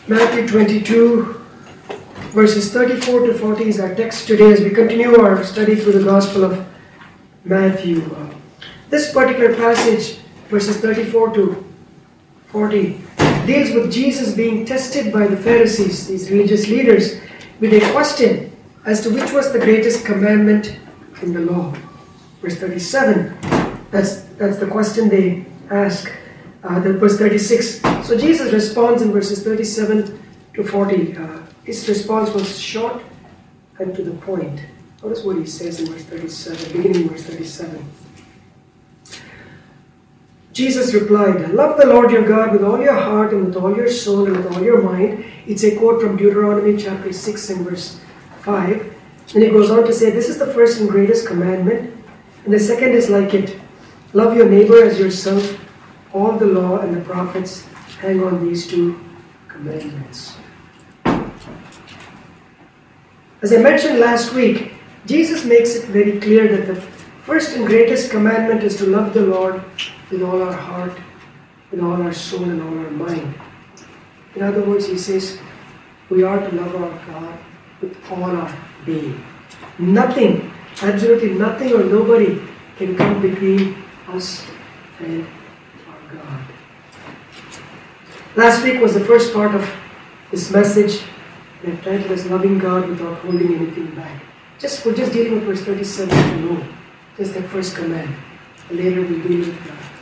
Matthew 22, verses 34 to 40 is our text today as we continue our study through the Gospel of Matthew. This particular passage, verses 34 to 40, deals with Jesus being tested by the Pharisees, these religious leaders, with a question as to which was the greatest commandment in the law. Verse 37, that's the question they ask. Verse 36. So Jesus responds in verses 37 to 40. His response was short and to the point. Notice what he says in verse 37, beginning in verse 37. Jesus replied, "Love the Lord your God with all your heart and with all your soul and with all your mind." It's a quote from Deuteronomy chapter 6 and verse 5. And he goes on to say, this is the first and greatest commandment. And the second is like it. Love your neighbor as yourself. All the law and the prophets hang on these two commandments. As I mentioned last week, Jesus makes it very clear that the first and greatest commandment is to love the Lord with all our heart, with all our soul, and all our mind. In other words, he says, we are to love our God with all our being. Nothing, absolutely nothing or nobody can come between us and our God. Last week was the first part of this message, and I titled as Loving God Without Holding Anything Back. We're just dealing with verse 37 to know, just that first command. And later we'll deal with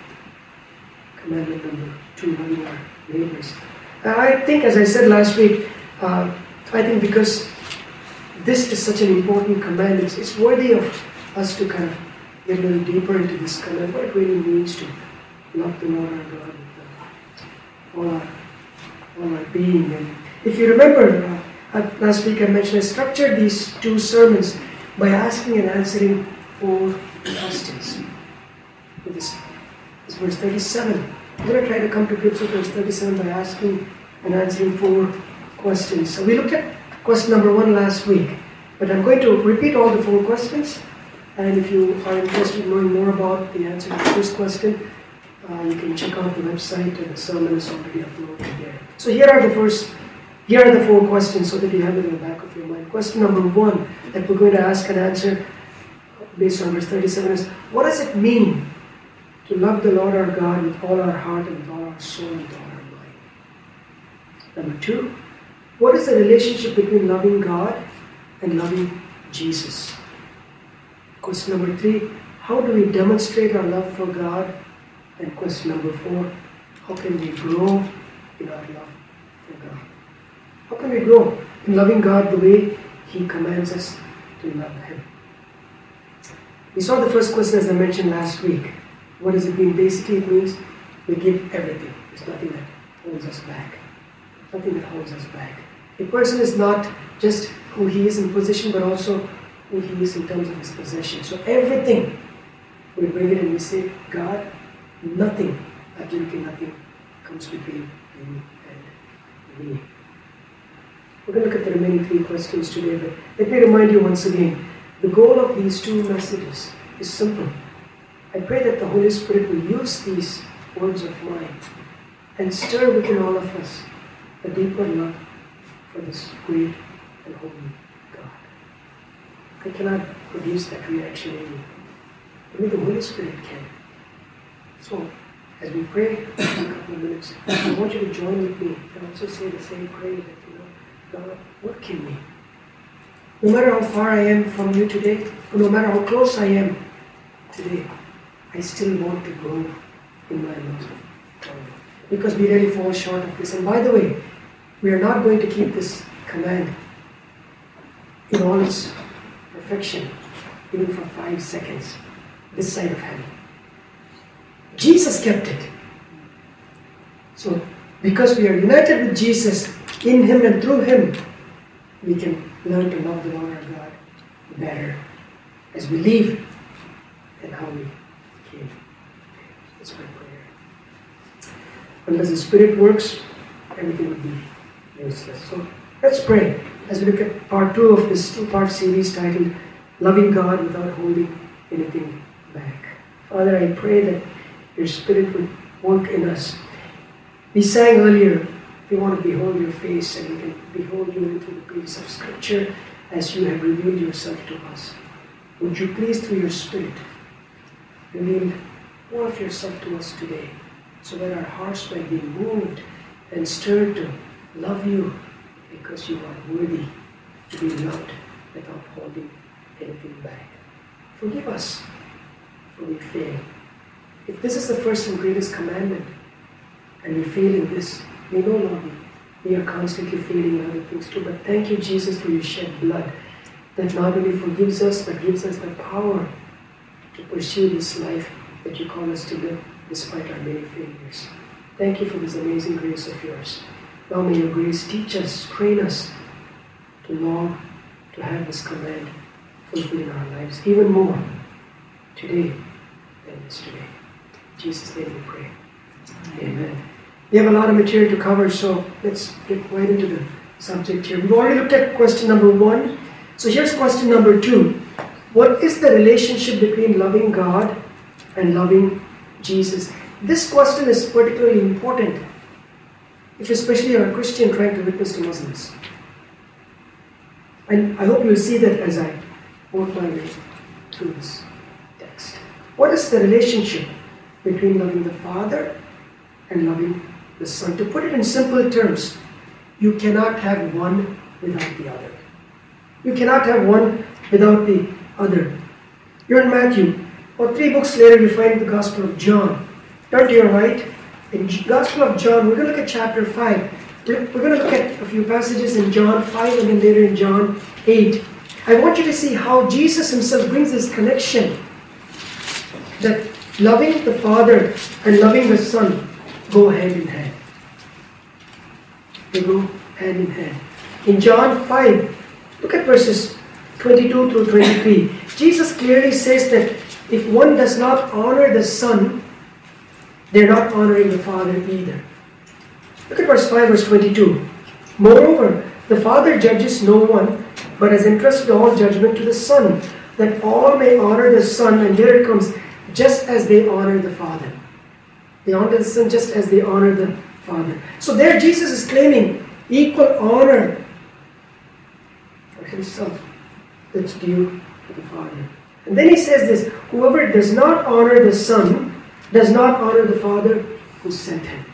commandment number 2, loving our neighbors. I think, as I said last week, I think because this is such an important command, it's worthy of us to kind of get a little deeper into this command, what it really means to love the Lord our God with all our being. And if you remember, last week I mentioned I structured these two sermons by asking and answering 4 questions. This is verse 37. I'm going to try to come to grips with verse 37 by asking and answering 4 questions. So we looked at question number 1 last week, but I'm going to repeat all the 4 questions. And if you are interested in knowing more about the answer to the first question, you can check out the website, and the sermon is already uploaded there. So here are the 4 questions so that you have it in the back of your mind. Question number 1 that we're going to ask and answer based on verse 37 is, what does it mean to love the Lord our God with all our heart and with all our soul and with all our mind? Number 2, what is the relationship between loving God and loving Jesus? Question number 3, how do we demonstrate our love for God? And question number 4, how can we grow in our love for God? How can we grow in loving God the way He commands us to love Him? We saw the first question as I mentioned last week. What does it mean? Basically it means we give everything. There's nothing that holds us back. Nothing that holds us back. A person is not just who he is in position, but also who he is in terms of his possession. So everything, we bring it and we say, God, nothing, absolutely nothing comes between you and me. We're going to look at the remaining 3 questions today, but let me remind you once again, the goal of these 2 messages is simple. I pray that the Holy Spirit will use these words of mine and stir within all of us a deeper love for this great and holy God. I cannot produce that reaction in you. Only the Holy Spirit can. So, as we pray in a couple of minutes, I want you to join with me and also say the same prayer that, God, work in me. No matter how far I am from you today, or no matter how close I am today, I still want to grow in my love for you. Because we really fall short of this. And by the way, we are not going to keep this command in all its perfection, even for 5 seconds, this side of heaven. Jesus kept it. So, because we are united with Jesus, in Him and through Him, we can learn to love the Lord our God better as we leave and how we came. That's my prayer. Unless the Spirit works, everything will be useless. So let's pray as we look at part 2 of this 2-part series titled Loving God Without Holding Anything Back. Father, I pray that your Spirit would work in us. We sang earlier, We want to behold your face, and we can behold you through the pages of Scripture as you have revealed yourself to us. Would you please, through your Spirit, reveal more of yourself to us today, so that our hearts might be moved and stirred to love you, because you are worthy to be loved without holding anything back. Forgive us, for we fail. If this is the first and greatest commandment, and we fail in this, we know, Lord, we are constantly failing in other things too. But thank you, Jesus, for your shed blood that not only forgives us, but gives us the power to pursue this life that you call us to live despite our many failures. Thank you for this amazing grace of yours. Now may your grace teach us, train us to long to have this command fulfilled in our lives even more today than yesterday. In Jesus' name we pray. Amen. We have a lot of material to cover, so let's get right into the subject here. We've already looked at question number 1. So here's question number 2. What is the relationship between loving God and loving Jesus? This question is particularly important if especially you're a Christian trying to witness to Muslims. And I hope you'll see that as I work my way through this text. What is the relationship between loving the Father and loving the Son? To put it in simple terms, you cannot have one without the other. You cannot have one without the other. You're in Matthew. Or 3 books later, you find the Gospel of John. Turn to your right. In the Gospel of John, we're going to look at chapter 5. We're going to look at a few passages in John 5 and then later in John 8. I want you to see how Jesus himself brings this connection that loving the Father and loving the Son go hand in hand. They go hand in hand. In John 5, look at verses 22 through 23. Jesus clearly says that if one does not honor the Son, they're not honoring the Father either. Look at verse 5, verse 22. Moreover, the Father judges no one, but has entrusted all judgment to the Son, that all may honor the Son, and there it comes, just as they honor the Father. They honor the Son just as they honor the Father. So there Jesus is claiming equal honor for himself that's due to the Father. And then he says this, whoever does not honor the Son does not honor the Father who sent him.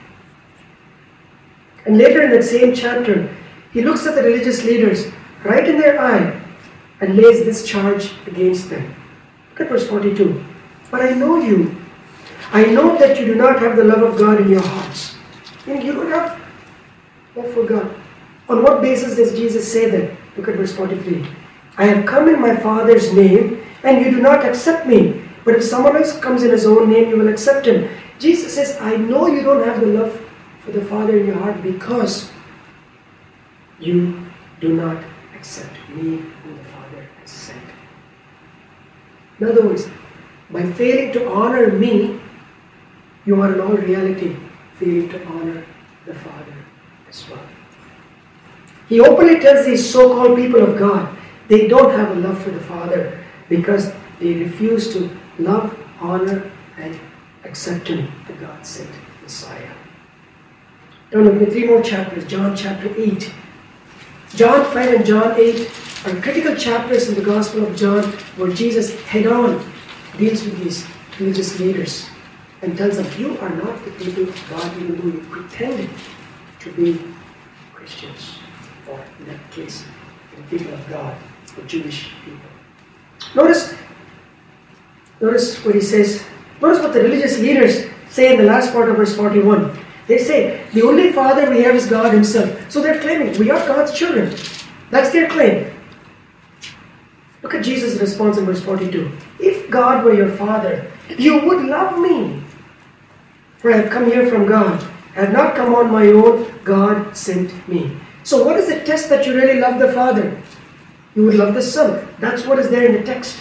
And later in that same chapter, he looks at the religious leaders right in their eye and lays this charge against them. Look at verse 42. But I know you. I know that you do not have the love of God in your hearts. Meaning you don't have love for God. On what basis does Jesus say that? Look at verse 43. I have come in my Father's name, and you do not accept me. But if someone else comes in his own name, you will accept him. Jesus says, I know you don't have the love for the Father in your heart because you do not accept me whom the Father has sent. In other words, by failing to honor me, you are in all reality failing to honor the Father as well. He openly tells these so-called people of God, they don't have a love for the Father because they refuse to love, honor, and accept him, the God-sent Messiah. Turn with me 3 more chapters. John chapter 8. John 5 and John 8 are critical chapters in the Gospel of John where Jesus head-on deals with these religious leaders and tells them, you are not the people of God even though you pretend to be Christians, or in that case, the people of God, the Jewish people. Notice what he says. Notice what the religious leaders say in the last part of verse 41. They say, the only Father we have is God himself. So they're claiming, we are God's children. That's their claim. Look at Jesus' response in verse 42. If God were your Father, you would love me. For I have come here from God. I have not come on my own. God sent me. So what is the test that you really love the Father? You would love the Son. That's what is there in the text.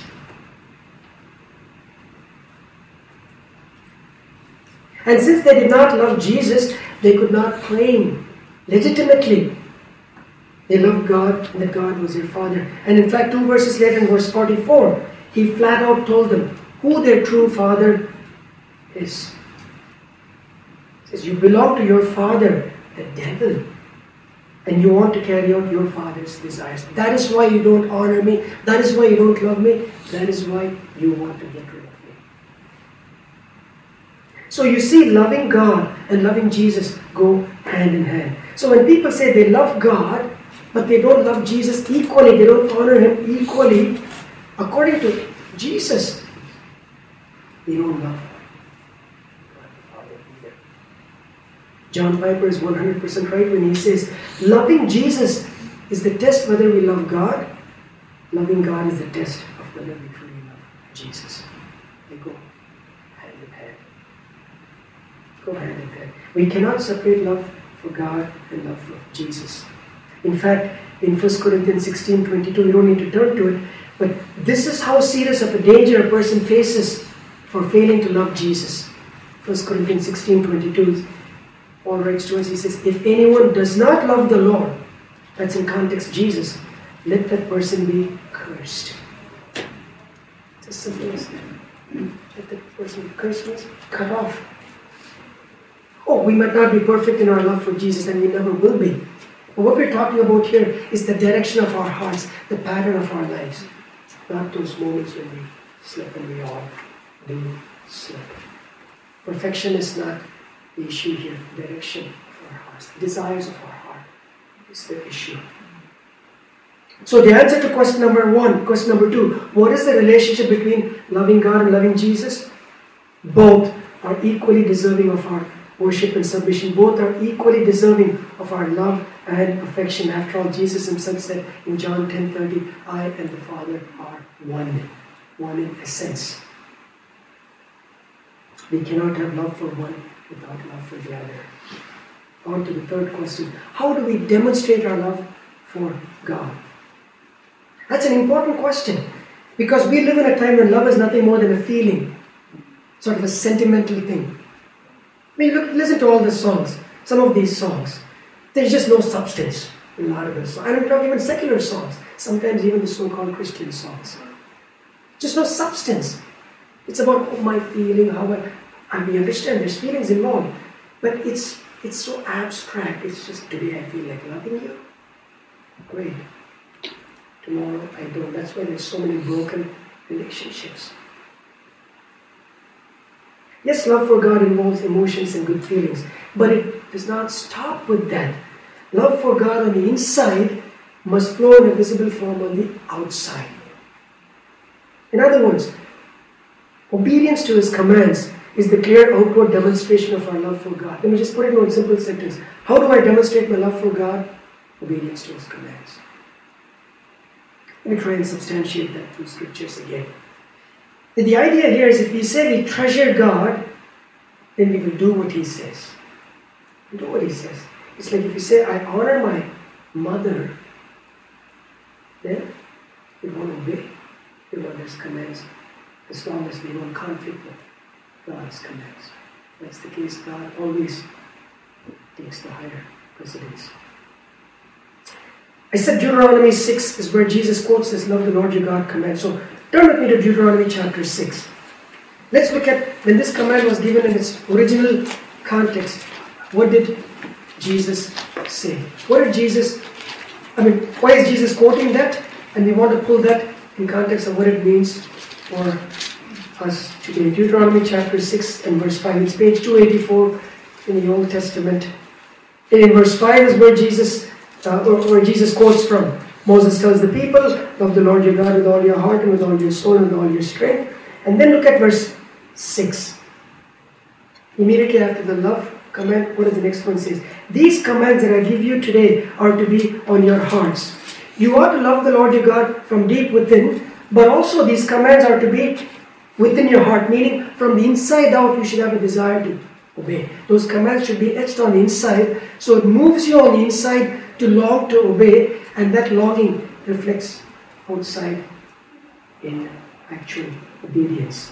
And since they did not love Jesus, they could not claim legitimately they loved God and that God was their Father. And in fact, 2 verses later in verse 44, he flat out told them who their true Father is. He says, you belong to your father the devil. And you want to carry out your father's desires. That is why you don't honor me. That is why you don't love me. That is why you want to get rid of me. So you see, loving God and loving Jesus go hand in hand. So when people say they love God, but they don't love Jesus equally, they don't honor Him equally, according to Jesus, they don't love God the Father either. John Piper is 100% right when he says, loving Jesus is the test whether we love God. Loving God is the test of whether we truly love Jesus. They go hand in hand. Go hand in hand. We cannot separate love for God and love for Jesus. In fact, in 1 Corinthians 16:22, you don't need to turn to it, but this is how serious of a danger a person faces for failing to love Jesus. 1 Corinthians 16:22, Paul writes to us, he says, if anyone does not love the Lord, that's in context Jesus, let that person be cursed. It's as simple as that. Let that person be cursed means cut off. Oh, we might not be perfect in our love for Jesus, and we never will be. But what we're talking about here is the direction of our hearts, the pattern of our lives. Not those moments when we slip, and we all do slip. Perfection is not the issue here. Direction of our hearts, the desires of our heart is the issue. So the answer to question number 1, question number 2, what is the relationship between loving God and loving Jesus? Both are equally deserving of our worship and submission. Both are equally deserving of our love and affection. After all, Jesus Himself said in John 10:30, I and the Father are one. One in essence. We cannot have love for one without love for the other. On to the third question. How do we demonstrate our love for God? That's an important question, because we live in a time when love is nothing more than a feeling, sort of a sentimental thing. I mean, listen to all the songs, some of these songs. There's just no substance in a lot of those songs. I'm talking even secular songs, sometimes even the so-called Christian songs. Just no substance. It's about my feeling, and we understand there's feelings involved, but it's so abstract. It's just, today I feel like loving you. Great. Tomorrow I don't. That's why there's so many broken relationships. Yes, love for God involves emotions and good feelings, but it does not stop with that. Love for God on the inside must flow in a visible form on the outside. In other words, obedience to His commands is the clear outward demonstration of our love for God. Let me just put it in one simple sentence. How do I demonstrate my love for God? Obedience to His commands. Let me try and substantiate that through scriptures again. The idea here is if we say we treasure God, then we will do what He says. We do what He says. It's like if you say, I honor my mother, then we won't obey your mother's commands as long as we don't conflict with God's commands. That's the case. God always takes the higher precedence. I said Deuteronomy 6 is where Jesus quotes this, love the Lord your God command. So turn with me to Deuteronomy chapter 6. Let's look at when this command was given in its original context. What did Jesus say? Why is Jesus quoting that? And we want to pull that in context of what it means for us today. Deuteronomy chapter 6 and verse 5. It's page 284 in the Old Testament. And in verse 5 is where Jesus quotes from. Moses tells the people, love the Lord your God with all your heart and with all your soul and with all your strength. And then look at verse 6. Immediately after the love command, what does the next one say? These commands that I give you today are to be on your hearts. You ought to love the Lord your God from deep within, but also these commands are to be within your heart, meaning from the inside out you should have a desire to obey. Those commands should be etched on the inside, so it moves you on the inside to long to obey, and that longing reflects outside in actual obedience.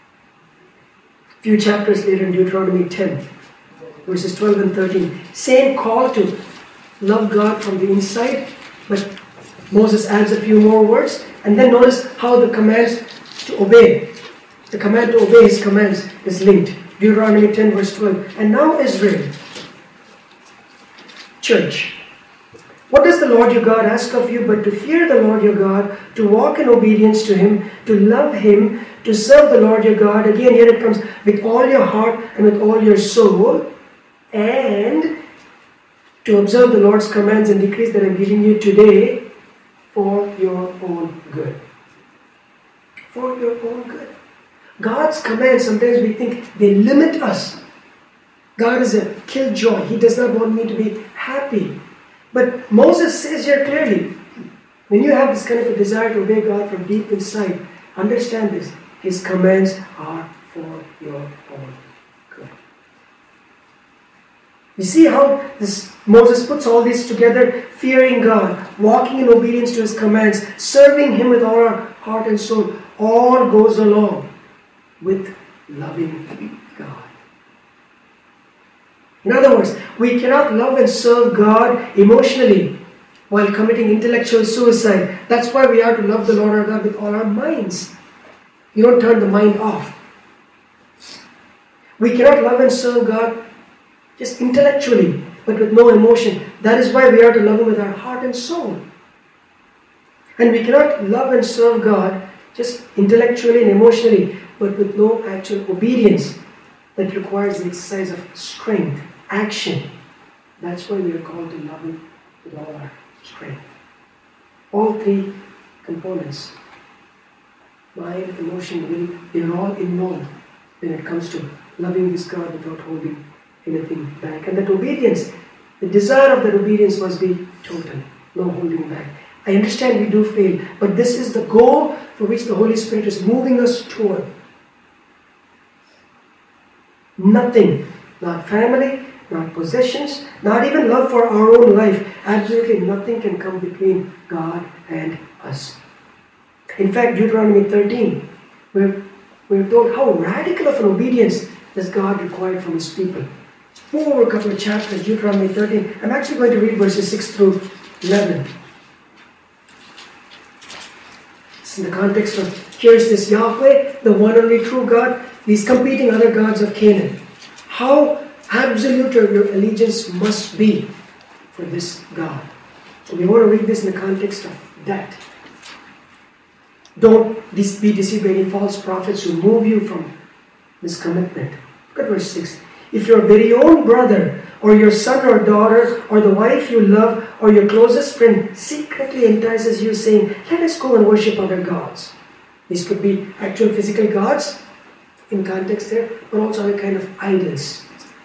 A few chapters later in Deuteronomy 10, verses 12 and 13, same call to love God from the inside, but Moses adds a few more words, and then notice how the commands to obey, the command to obey His commands is linked. Deuteronomy 10 verse 12, and now Israel, church. What does the Lord your God ask of you but to fear the Lord your God, to walk in obedience to Him, to love Him, to serve the Lord your God. Again, here it comes, with all your heart and with all your soul, and to observe the Lord's commands and decrees that I am giving you today for your own good. For your own good. God's commands, sometimes we think they limit us. God is a killjoy. He does not want me to be happy. But Moses says here clearly, when you have this kind of a desire to obey God from deep inside, understand this. His commands are for your own good. You see how Moses puts all this together? Fearing God, walking in obedience to His commands, serving Him with all our heart and soul, all goes along with loving God. In other words, we cannot love and serve God emotionally while committing intellectual suicide. That's why we are to love the Lord our God with all our minds. You don't turn the mind off. We cannot love and serve God just intellectually, but with no emotion. That is why we are to love Him with our heart and soul. And we cannot love and serve God just intellectually and emotionally, but with no actual obedience that requires the exercise of strength, action. That's why we are called to love Him with all our strength. All three components, mind, emotion, will, they're all involved when it comes to loving this God without holding anything back. And that obedience, the desire of that obedience must be total, no holding back. I understand we do fail, but this is the goal for which the Holy Spirit is moving us toward. Nothing, not family, not possessions, not even love for our own life, absolutely nothing can come between God and us. In fact, Deuteronomy 13, we're told how radical of an obedience does God require from His people. Move over a couple of chapters, Deuteronomy 13. I'm actually going to read verses 6 through 11. It's in the context of, here's this Yahweh, the one only true God, these competing other gods of Canaan. How absolute your allegiance must be for this God. So we want to read this in the context of that. Don't be deceived by any false prophets who move you from this commitment. Look at verse 6. If your very own brother, or your son or daughter, or the wife you love, or your closest friend secretly entices you, saying, let us go and worship other gods. These could be actual physical gods, in context there, but also other kind of idols.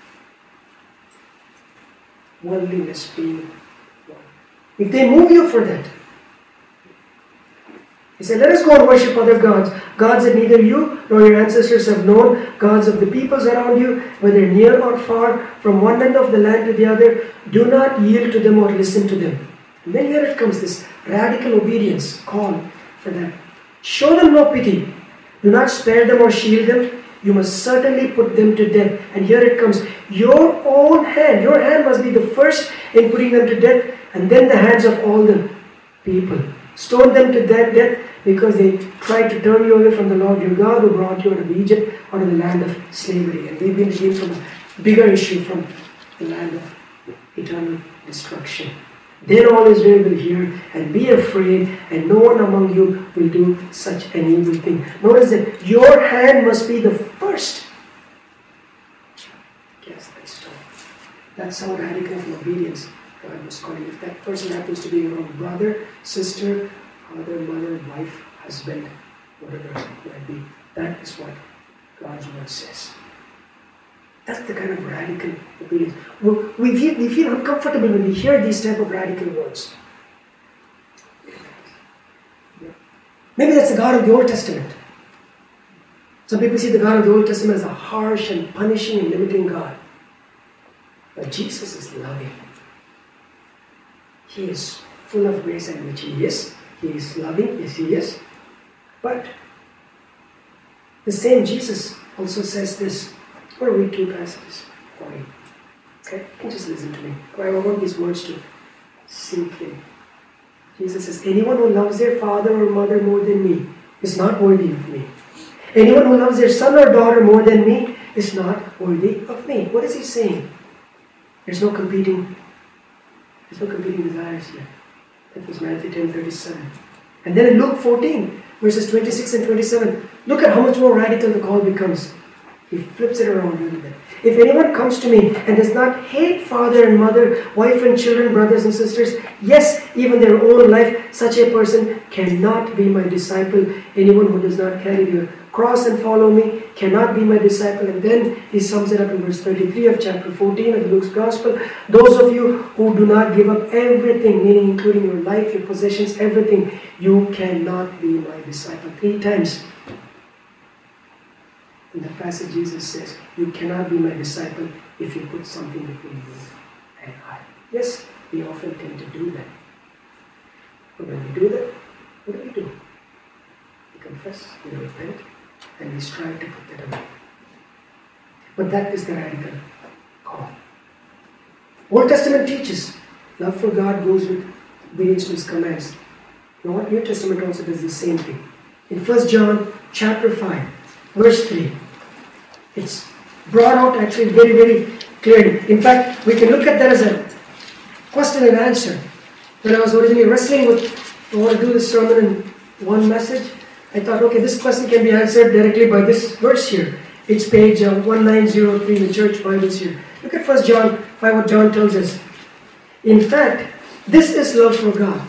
Worldliness being one. If they move you for that, he said, let us go and worship other gods. Gods that neither you nor your ancestors have known. Gods of the peoples around you, whether near or far, from one end of the land to the other. Do not yield to them or listen to them. And then here it comes, this radical obedience call for that. Show them no pity. Do not spare them or shield them. You must certainly put them to death. And here it comes. Your own hand, your hand must be the first in putting them to death, and then the hands of all the people. Stone them to death because they tried to turn you away from the Lord your God who brought you out of Egypt, out of the land of slavery. And they've been redeemed from a bigger issue, from the land of eternal destruction. Then all Israel will hear and be afraid, and no one among you will do such an evil thing. Notice that your hand must be the first. Cast that stone. That's how radical of obedience God was calling. If that person happens to be your own brother, sister, father, mother, wife, husband, whatever it might be, that is what God's word says. That's the kind of radical obedience. We feel uncomfortable when we hear these type of radical words. Maybe that's the God of the Old Testament. Some people see the God of the Old Testament as a harsh and punishing and limiting God. But Jesus is loving. He is full of grace, and which He is. He is loving, yes He is. But the same Jesus also says this. I'm going to read two passages for you. Okay? You can just listen to me. I want these words to sink in. Jesus says, anyone who loves their father or mother more than me is not worthy of me. Anyone who loves their son or daughter more than me is not worthy of me. What is He saying? There's no competing There's no competing desires here. That was Matthew 10:37. And then in Luke 14, verses 26 and 27, look at how much more radical the call becomes. He flips it around a little bit. If anyone comes to me and does not hate father and mother, wife and children, brothers and sisters, yes, even their own life, such a person cannot be my disciple. Anyone who does not carry their cross and follow me cannot be my disciple. And then he sums it up in verse 33 of chapter 14 of Luke's Gospel. Those of you who do not give up everything, meaning including your life, your possessions, everything, you cannot be my disciple. 3 times. In the passage, Jesus says, you cannot be my disciple if you put something between you and I. Yes, we often tend to do that. But when we do that, what do? We confess, we repent, and we strive to put that away. But that is the radical call. Old Testament teaches love for God goes with obedience to His commands. You know what? New Testament also does the same thing. In 1 John chapter 5, verse 3, it's brought out actually very, very clearly. In fact, we can look at that as a question and answer. When I was originally wrestling with, I want to do this sermon in one message, I thought, okay, this question can be answered directly by this verse here. It's page 1903 in the church Bibles here. Look at 1 John 5, what John tells us. In fact, this is love for God,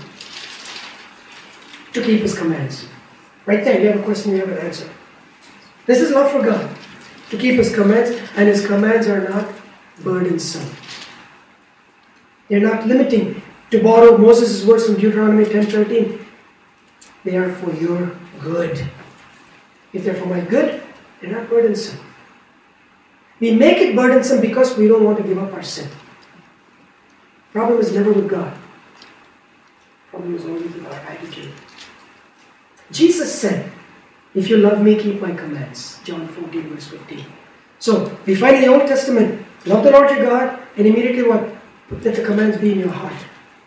to keep His commands. Right there, you have a question, you have an answer. This is love for God, to keep His commands, and His commands are not burdensome. They're not limiting. To borrow Moses' words from Deuteronomy 10:13, they are for your good. If they're for my good, they're not burdensome. We make it burdensome because we don't want to give up our sin. Problem is never with God. Problem is always with our attitude. Jesus said, if you love me, keep my commands. John 14, verse 15. So, we find in the Old Testament, love the Lord your God, and immediately what? Let the commands be in your heart.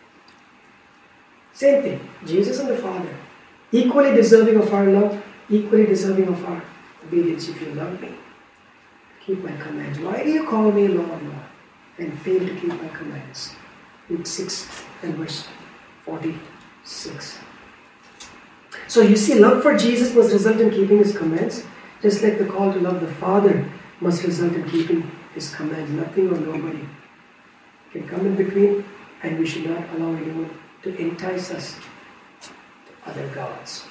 Same thing. Jesus and the Father, equally deserving of our love, equally deserving of our obedience. If you love me, keep my commands. Why do you call me Lord, Lord, and fail to keep my commands? Luke 6 and verse 46. So you see, love for Jesus must result in keeping His commands, just like the call to love the Father must result in keeping His commands. Nothing or nobody can come in between, and we should not allow anyone to entice us to other gods.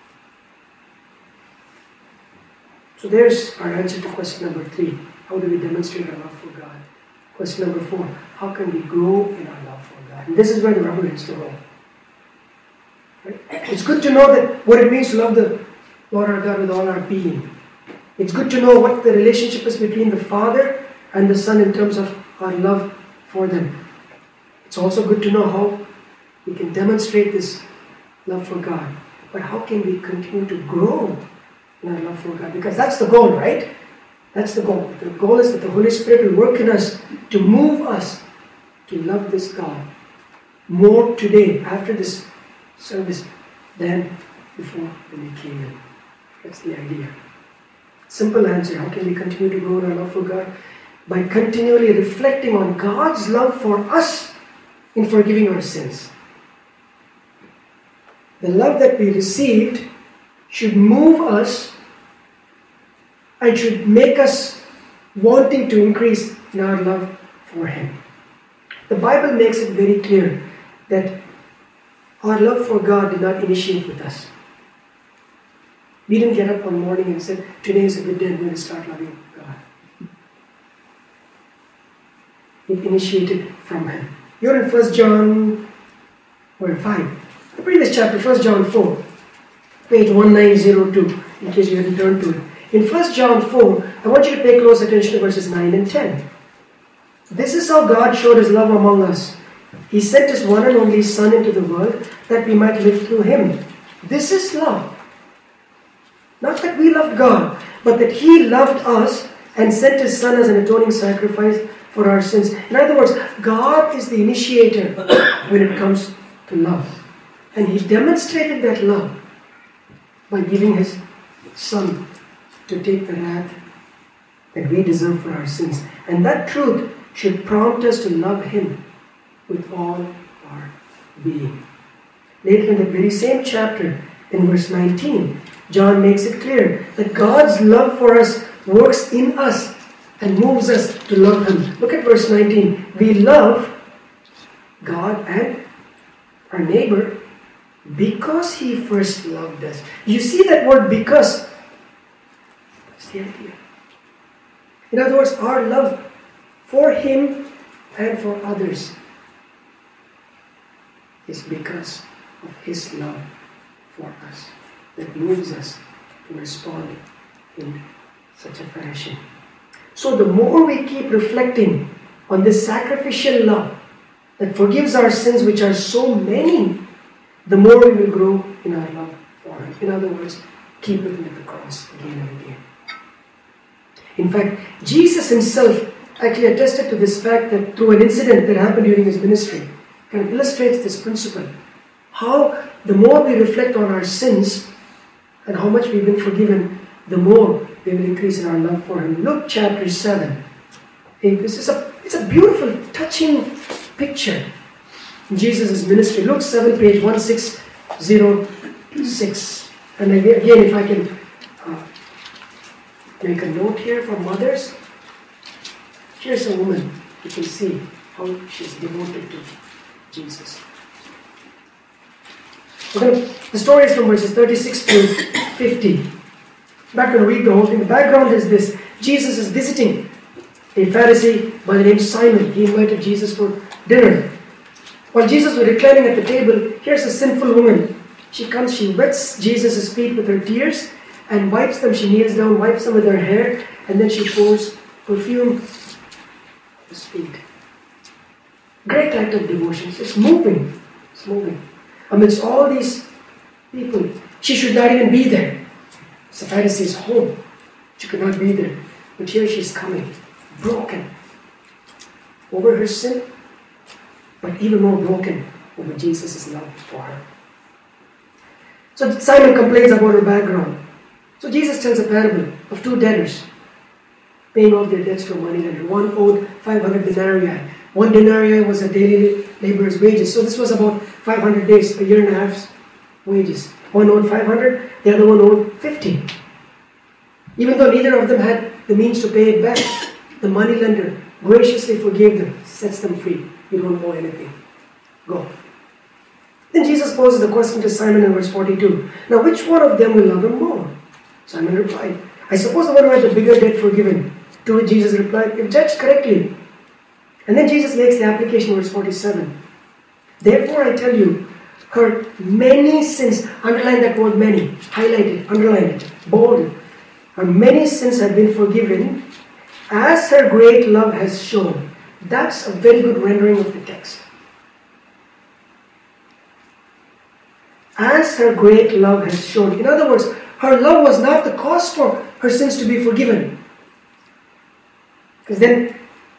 So there's our answer to question number 3. How do we demonstrate our love for God? Question number 4. How can we grow in our love for God? And this is where the rubber hits the road. Right? It's good to know that what it means to love the Lord our God with all our being. It's good to know what the relationship is between the Father and the Son in terms of our love for them. It's also good to know how we can demonstrate this love for God. But how can we continue to grow in our love for God? Because that's the goal, right? That's the goal. The goal is that the Holy Spirit will work in us to move us to love this God more today, after this service, than before when we came in. That's the idea. Simple answer. How can we continue to grow in our love for God? By continually reflecting on God's love for us in forgiving our sins. The love that we received should move us and should make us wanting to increase in our love for Him. The Bible makes it very clear that our love for God did not initiate with us. We didn't get up one morning and said, today is a good day, I'm going to start loving God. It initiated from Him. You're in 1 John 5. The previous chapter, 1 John 4, page 1902, in case you hadn't turned to it. In 1 John 4, I want you to pay close attention to verses 9 and 10. This is how God showed His love among us. He sent His one and only Son into the world that we might live through Him. This is love. Not that we loved God, but that He loved us and sent His Son as an atoning sacrifice for our sins. In other words, God is the initiator when it comes to love. And He demonstrated that love by giving His Son to take the wrath that we deserve for our sins. And that truth should prompt us to love Him with all our being. Later in the very same chapter, in verse 19, John makes it clear that God's love for us works in us and moves us to love Him. Look at verse 19. We love God and our neighbor because He first loved us. You see that word because? That's the idea. In other words, our love for Him and for others is because of His love for us that moves us to respond in such a fashion. So the more we keep reflecting on this sacrificial love that forgives our sins, which are so many, the more we will grow in our love for Him. In other words, keep looking at the cross again and again. In fact, Jesus Himself actually attested to this fact that through an incident that happened during His ministry. Kind of illustrates this principle. How the more we reflect on our sins and how much we've been forgiven, the more we will increase in our love for Him. Luke chapter 7. It's a beautiful, touching picture in Jesus' ministry. Luke 7, page 1606. And again, if I can make a note here for mothers. Here's a woman. You can see how she's devoted to Jesus. The story is from verses 36 to 50. I'm not going to read the whole thing. The background is this. Jesus is visiting a Pharisee by the name Simon. He invited Jesus for dinner. While Jesus was reclining at the table, here's a sinful woman. She comes, she wets Jesus' feet with her tears and wipes them. She kneels down, wipes them with her hair, and then she pours perfume on his feet. Great act of devotion. It's moving. It's moving. Amidst all these people, she should not even be there. It's the Pharisee's home. She could not be there. But here she's coming, broken over her sin, but even more broken over Jesus' love for her. So Simon complains about her background. So Jesus tells a parable of two debtors paying off their debts to a moneylender. One owed 500 denarii. 1 denarii was a daily laborer's wages. So this was about 500 days, a year and a half's wages. One owed 500, the other one owed 50. Even though neither of them had the means to pay it back, the moneylender graciously forgave them, sets them free. You don't owe anything. Go. Then Jesus poses the question to Simon in verse 42. Now, which one of them will love him more? Simon replied, I suppose the one who had the bigger debt forgiven. To which Jesus replied, if judged correctly. And then Jesus makes the application, verse 47. Therefore I tell you, her many sins, underline that word many, highlight it, underline it, bold. Her many sins have been forgiven as her great love has shown. That's a very good rendering of the text. As her great love has shown. In other words, her love was not the cause for her sins to be forgiven. Because then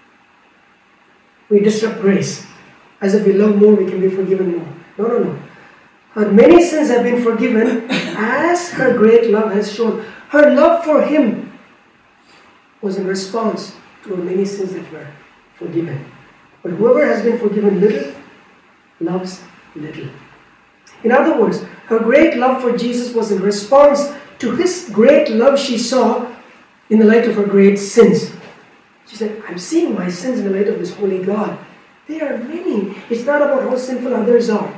we disrupt grace. As if we love more, we can be forgiven more. No. Her many sins have been forgiven as her great love has shown. Her love for Him was in response to her many sins that were forgiven. But whoever has been forgiven little, loves little. In other words, her great love for Jesus was in response to His great love she saw in the light of her great sins. She said, I'm seeing my sins in the light of this holy God. There are many. It's not about how sinful others are.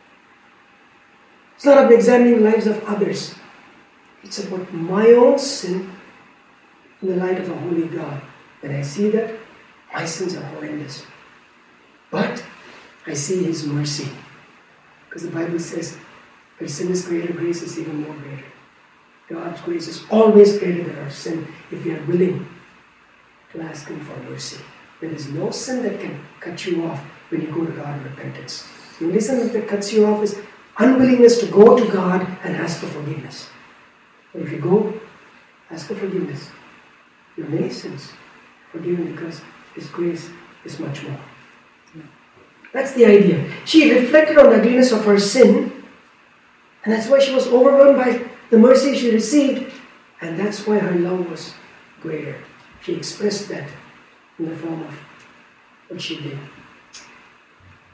It's not about examining the lives of others. It's about my own sin in the light of a holy God. When I see that, my sins are horrendous. But I see His mercy. Because the Bible says, where sin is greater, grace is even more greater. God's grace is always greater than our sin if we are willing to ask Him for mercy. There is no sin that can cut you off when you go to God in repentance. The only sin that cuts you off is unwillingness to go to God and ask for forgiveness. But if you go, ask for forgiveness. Your many sins forgiven because His grace is much more. That's the idea. She reflected on the ugliness of her sin, and that's why she was overwhelmed by the mercy she received, and that's why her love was greater. She expressed that in the form of what she did.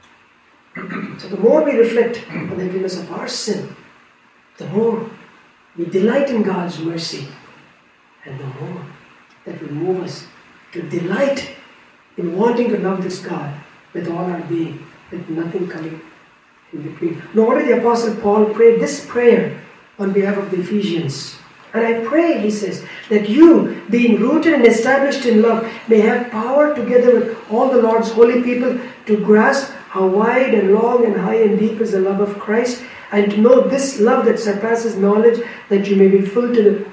So the more we reflect on the heaviness of our sin, the more we delight in God's mercy, and the more that will move us to delight in wanting to love this God with all our being, with nothing coming in between. No wonder the Apostle Paul prayed this prayer on behalf of the Ephesians. And I pray, he says, that you, being rooted and established in love, may have power together with all the Lord's holy people to grasp how wide and long and high and deep is the love of Christ, and to know this love that surpasses knowledge, that you may be filled to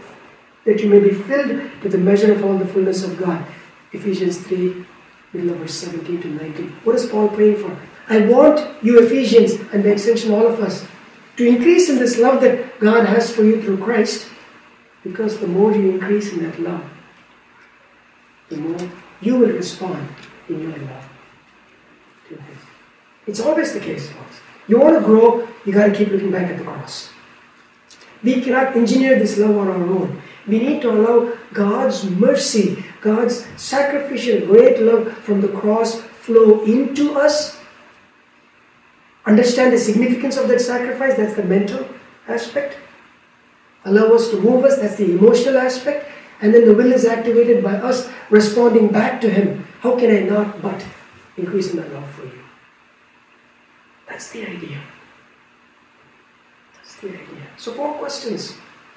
the measure of all the fullness of God. Ephesians 3, middle of verse 17 to 19. What is Paul praying for? I want you Ephesians, and by extension all of us, to increase in this love that God has for you through Christ, because the more you increase in that love, the more you will respond in your love to Him. It's always the case, folks. You want to grow, you got to keep looking back at the cross. We cannot engineer this love on our own. We need to allow God's mercy, God's sacrificial great love from the cross flow into us. Understand the significance of that sacrifice, that's the mental aspect. Allow us to move us, that's the emotional aspect. And then the will is activated by us responding back to Him. How can I not but increase in my love for you? That's the idea. That's the idea. So 4 questions.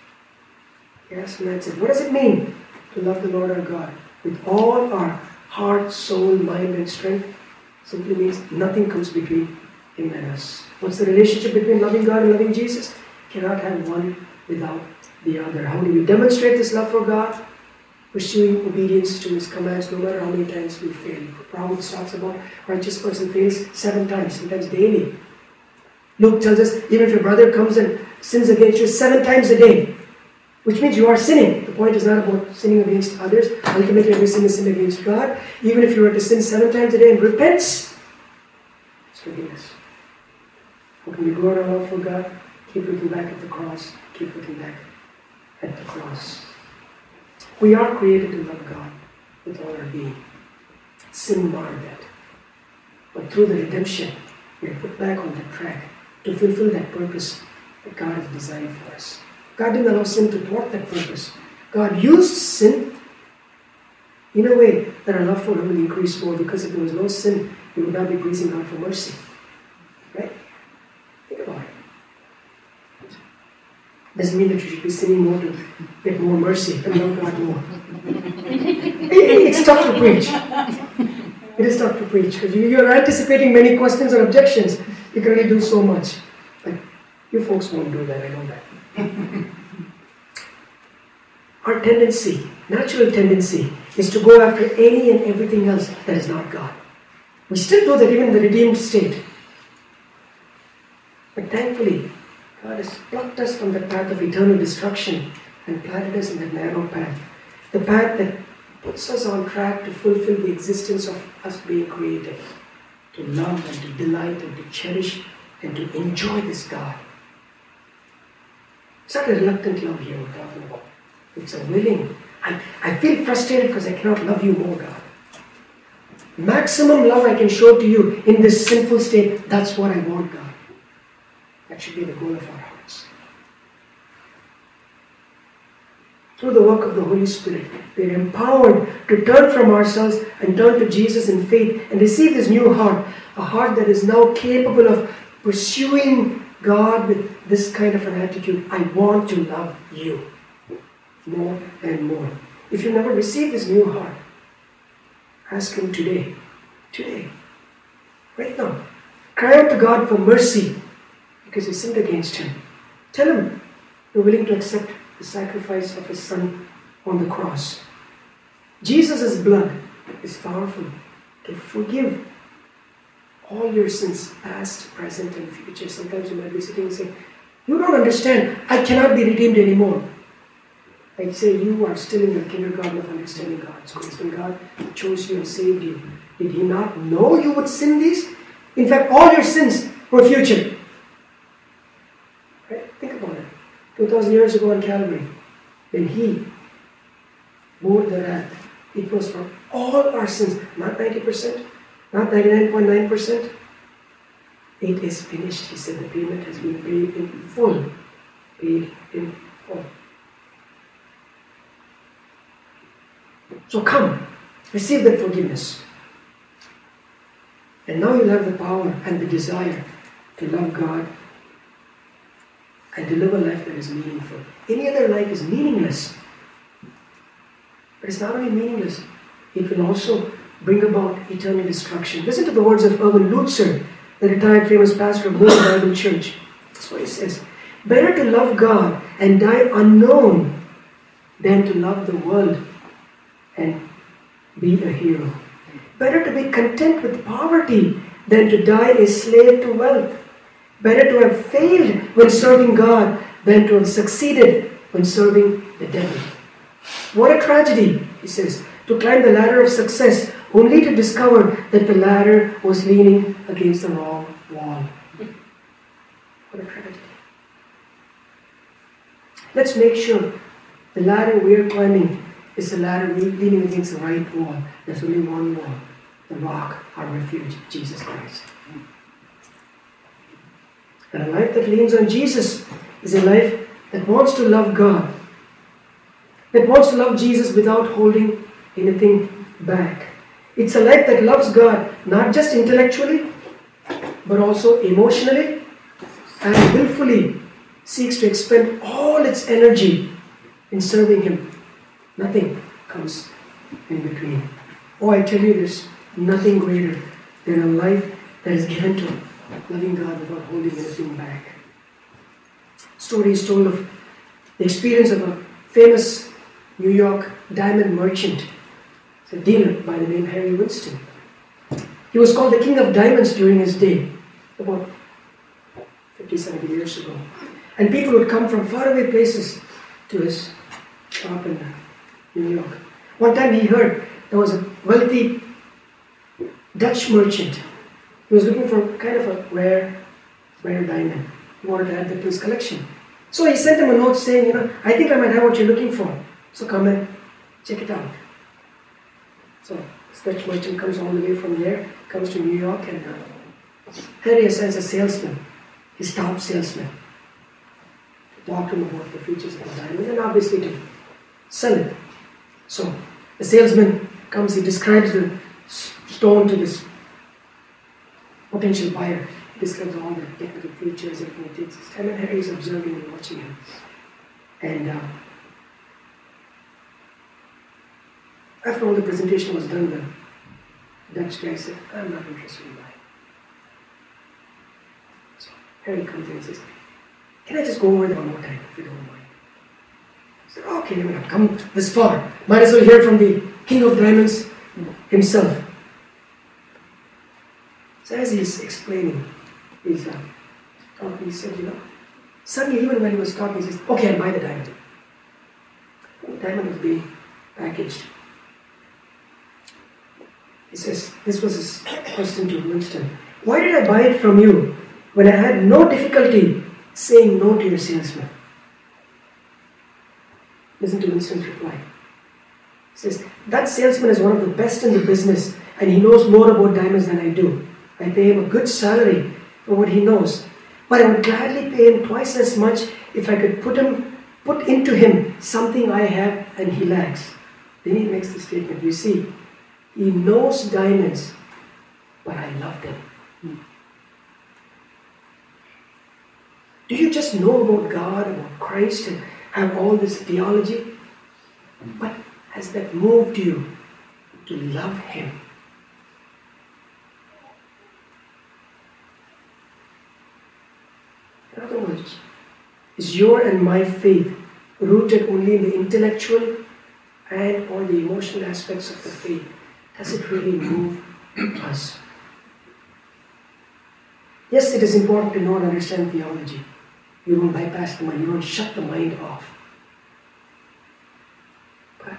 Yes, and that's it. What does it mean to love the Lord our God with all our heart, soul, mind, and strength? Simply means nothing comes between Him and us. What's the relationship between loving God and loving Jesus? Cannot have one without the other. How do we demonstrate this love for God? Pursuing obedience to His commands no matter how many times we fail. Proverbs talks about righteous person fails 7 times, sometimes daily. Luke tells us even if your brother comes and sins against you 7 times a day, which means you are sinning. The point is not about sinning against others. Ultimately, every sin is sin against God. Even if you were to sin 7 times a day and repents, it's forgiveness. How can we grow in our love for God? Keep looking back at the cross. Keep looking back at the cross. We are created to love God with all our being. Sin marred that. But through the redemption, we are put back on that track to fulfill that purpose that God has designed for us. God didn't allow sin to thwart that purpose. God used sin in a way that our love for Him will increase more, because if there was no sin, we would not be praising God for mercy. Right? Think about it. Doesn't mean that you should be sinning more to get more mercy and love God more. It's tough to preach. It is tough to preach because you're anticipating many questions or objections. You can only do so much. But you folks won't do that, I know that. Our tendency, natural tendency, is to go after any and everything else that is not God. We still do that even in the redeemed state. But thankfully, God has plucked us from the path of eternal destruction and planted us in that narrow path. The path that puts us on track to fulfill the existence of us being created. To love and to delight and to cherish and to enjoy this God. It's not a reluctant love here we're talking about. It's a willing. I feel frustrated because I cannot love you more, God. Maximum love I can show to you in this sinful state, that's what I want, God. That should be the goal of our hearts. Through the work of the Holy Spirit, we are empowered to turn from ourselves and turn to Jesus in faith and receive this new heart, a heart that is now capable of pursuing God with this kind of an attitude. I want to love you more and more. If you never received this new heart, ask Him today, right now. Cry out to God for mercy because you sinned against Him. Tell Him you're willing to accept the sacrifice of His Son on the cross. Jesus' blood is powerful to forgive all your sins, past, present, and future. Sometimes you might be sitting and saying, you don't understand, I cannot be redeemed anymore. I'd say you are still in the kindergarten of understanding God's grace. When God chose you and saved you, did He not know you would sin these? In fact, all your sins were future. Right? Think about it. 2,000 years ago on Calvary, when He bore the wrath, it was for all our sins, not 90%, not 99.9%. It is finished. He said the payment has been paid in full. Paid in full. So come, receive that forgiveness. And now you'll have the power and the desire to love God and to live a life that is meaningful. Any other life is meaningless. But it's not only meaningless, it will also bring about eternal destruction. Listen to the words of Erwin Lutzer, the retired famous pastor of Moon Bible Church. That's what he says. Better to love God and die unknown than to love the world and be a hero. Better to be content with poverty than to die a slave to wealth. Better to have failed when serving God than to have succeeded when serving the devil. What a tragedy, he says, to climb the ladder of success only to discover that the ladder was leaning against the wrong wall. What a tragedy. Let's make sure the ladder we are climbing is the ladder leaning against the right wall. There's only one wall, the rock, our refuge, Jesus Christ. And a life that leans on Jesus is a life that wants to love God, that wants to love Jesus without holding anything back. It's a life that loves God, not just intellectually, but also emotionally and willfully seeks to expend all its energy in serving Him. Nothing comes in between. Oh, I tell you, there's nothing greater than a life that is given to loving God without holding anything back. Story is told of the experience of a famous New York diamond merchant, a dealer by the name Harry Winston. He was called the King of Diamonds during his day, about 50, 70 years ago. And people would come from faraway places to his shop in New York. One time he heard there was a wealthy Dutch merchant. He was looking for kind of a rare diamond. He wanted to add that to his collection. So he sent him a note saying, I think I might have what you're looking for. So come and check it out. So this Dutch merchant comes all the way from there, comes to New York, and Harry sends a salesman, his top salesman, to talk to him about the features of the diamond and obviously to sell it. So the salesman comes, he describes the stone to this potential buyer. He describes all the technical features, everything. It takes his time, and Harry is observing and watching him. And after all the presentation was done, the Dutch guy said, I'm not interested in buying. So Harry comes in and says, can I just go over there one more time, if you don't mind? I said, okay, I've come this far. Might as well hear from the King of Diamonds himself. So as he's explaining, he's talking, he said, suddenly even when he was talking, he says, okay, I'll buy the diamond. And the diamond was being packaged. He says, this was his question to Winston. Why did I buy it from you when I had no difficulty saying no to your salesman? Listen to Winston's reply. He says, that salesman is one of the best in the business and he knows more about diamonds than I do. I pay him a good salary for what he knows. But I would gladly pay him twice as much if I could put into him something I have and he lacks. Then he makes the statement, you see, he knows diamonds, but I love them. Do you just know about God, about Christ, and have all this theology? But has that moved you to love Him? In other words, is your and my faith rooted only in the intellectual and or the emotional aspects of the faith? Does it really move us? Yes, it is important to know and understand theology. You don't bypass the mind, you don't shut the mind off. But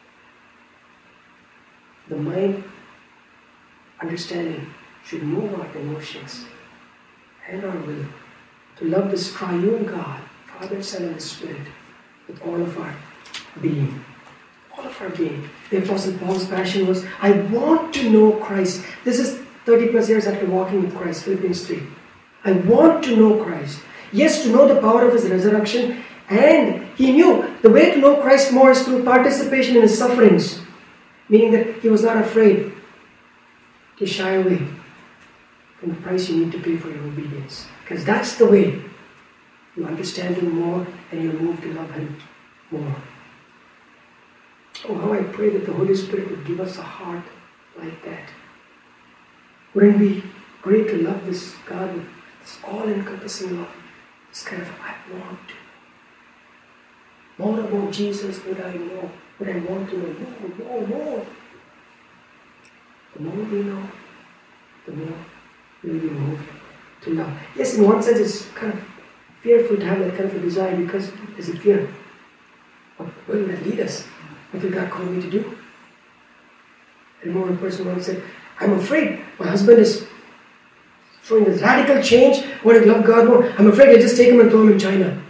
the mind understanding should move our emotions and our will to love this triune God, Father, Son, and Spirit, with all of our being. All of our being. The Apostle Paul's passion was, I want to know Christ. This is 30 plus years after walking with Christ, Philippians 3. I want to know Christ. Yes, to know the power of His resurrection. And He knew the way to know Christ more is through participation in His sufferings. Meaning that He was not afraid to shy away from the price you need to pay for your obedience. Because that's the way you understand Him more and you move to love Him more. Oh, how I pray that the Holy Spirit would give us a heart like that. Wouldn't it be great to love this God with this all-encompassing love? This kind of, I want to. More about Jesus would I know, would I want to know more. The more we know, the more we will be moved to love. Yes, in one sense it's kind of fearful to have that kind of a desire because there's a fear. But where will that lead us? What will God call me to do? I remember a person once said, I'm afraid my husband is showing this radical change. I want to love God more. I'm afraid I'll just take him and throw him in China.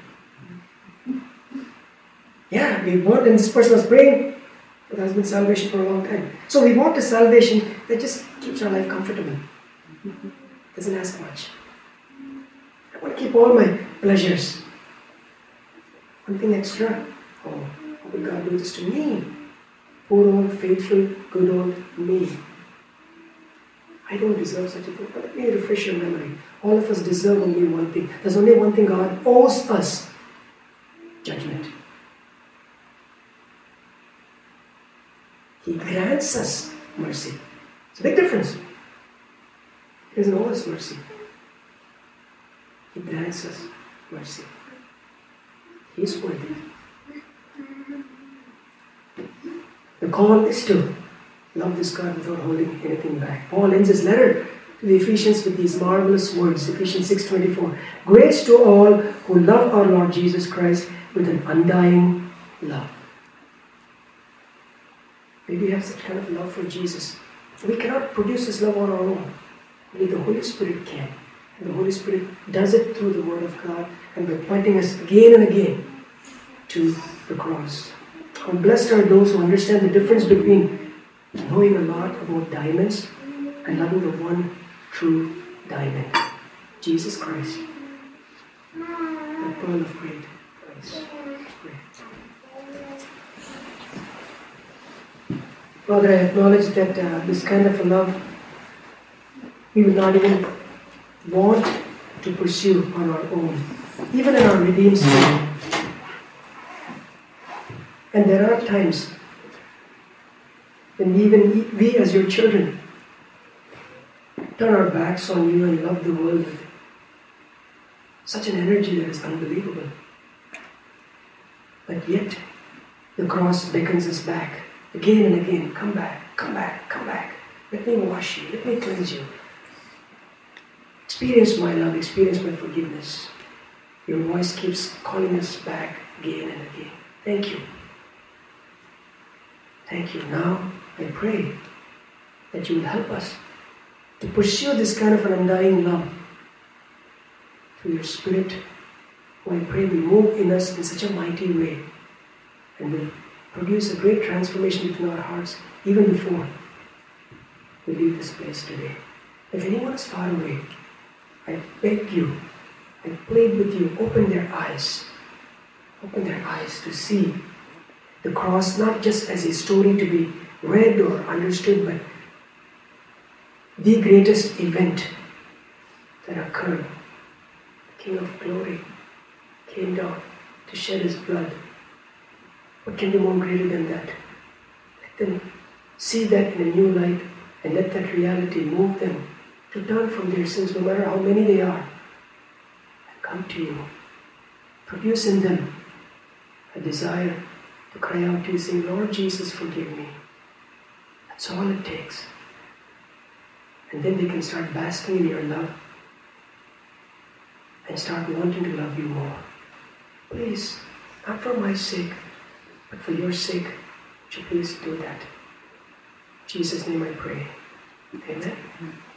Yeah, we want, and this person was praying for the husband's salvation for a long time. So we want a salvation that just keeps our life comfortable. Doesn't ask much. I want to keep all my pleasures. One thing extra. Oh, how would God do this to me? Poor old, faithful, good old me. I don't deserve such a thing. But let me refresh your memory. All of us deserve only one thing. There's only one thing God owes us. Judgment. He grants us mercy. It's a big difference. He doesn't owe us mercy. He grants us mercy. He is worthy. The call is to love this God without holding anything back. Paul ends his letter to the Ephesians with these marvelous words. Ephesians 6:24. Grace to all who love our Lord Jesus Christ with an undying love. Maybe we have such kind of love for Jesus. We cannot produce this love on our own. Only the Holy Spirit can. And the Holy Spirit does it through the Word of God and by pointing us again and again to the cross. How blessed are those who understand the difference between knowing a lot about diamonds and loving the one true diamond, Jesus Christ, the pearl of great price. Father, I acknowledge that this kind of a love we will not even want to pursue on our own, even in our redeemed state. And there are times when even we as your children turn our backs on you and love the world with such an energy that is unbelievable. But yet, the cross beckons us back again and again. Come back, come back, come back. Let me wash you, let me cleanse you. Experience my love, experience my forgiveness. Your voice keeps calling us back again and again. Thank you. Thank you. Now, I pray that you will help us to pursue this kind of an undying love through your Spirit, who I pray will move in us in such a mighty way and will produce a great transformation within our hearts even before we leave this place today. If anyone is far away, I beg you, I plead with you, open their eyes to see the cross not just as a story to be read or understood, but the greatest event that occurred. The King of Glory came down to shed His blood. What can be more greater than that? Let them see that in a new light and let that reality move them to turn from their sins, no matter how many they are, and come to you. Produce in them a desire to cry out to you, saying, Lord Jesus, forgive me. That's all it takes. And then they can start basking in your love and start wanting to love you more. Please, not for my sake, but for your sake, would you please do that? In Jesus' name I pray. Amen.